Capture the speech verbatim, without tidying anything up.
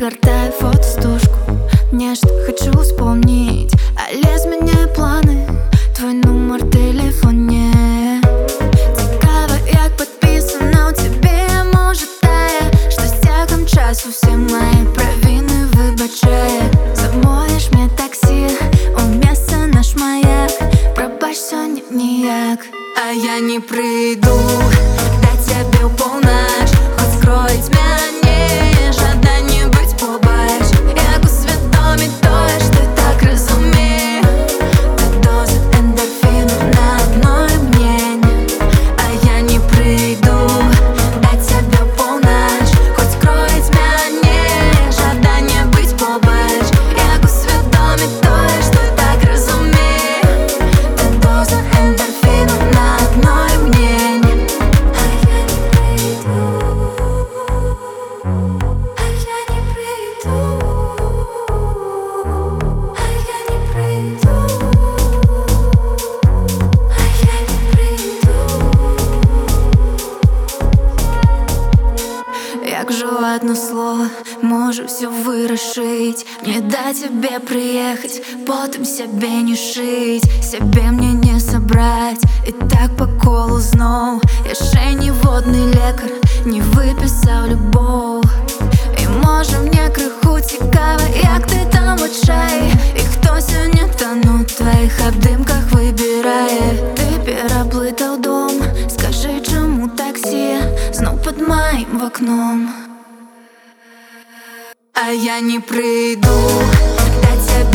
Перегортаю фотостушку, нечто хочу вспомнить, а лез меняю планы, твой номер в телефоні. Цікаво, як підписано у тебе, може тає, що з тягом часу всі мої провини вибачає. Замовиш мне таксі, у місце наш маяк, пробач, сьогодні ніяк. А я не прийду дать тебе в полночь, хоть скроить мене жадання быть побач. Як усвідомить то, що так розумію, та доза ендорфіну на одной мгновение. А я не прийду дать тебе в полночь, хоть скроить мене жадання быть побач. Як усвідомить то, що так розумію, та доза ендорфіну на одной мгновение. А я не прийду, а я не прийду, а я не прийду, а я не прийду. Як же одно слово може все вирішить, не дать тебе приехать, потом себе не шить, себе мне не собрать. І так по колу знов, я ще не водний лікар, не виписав любов. І може мне криху цікаво, як ти там в очаї, і хто сьогодні тону в твоїх обдимках вибирає. Ти переплутав дом, скажи, чому таксі знов під моїм вікном. А я не прийду дать тебе